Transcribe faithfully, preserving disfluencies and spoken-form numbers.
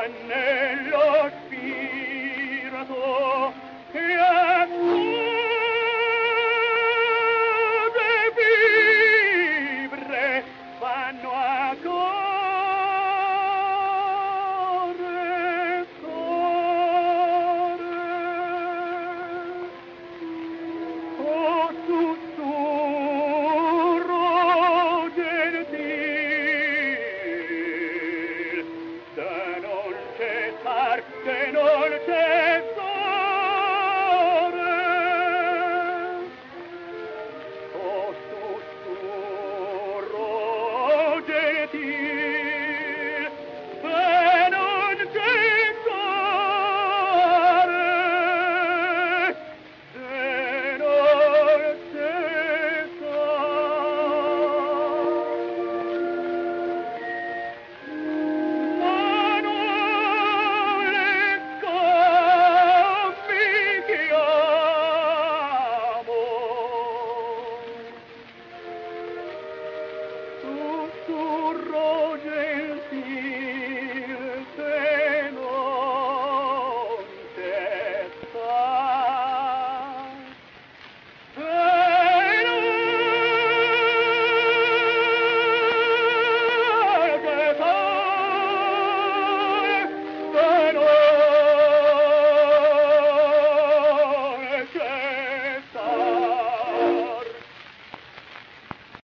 nello spirito che accude vibre vanno a corre, corre. O sussurro gentil, se non cessar, se non cessare. O sussurro gentil, se non cessare, se non cessare. Manuale scompichiamo, sussurro gentile,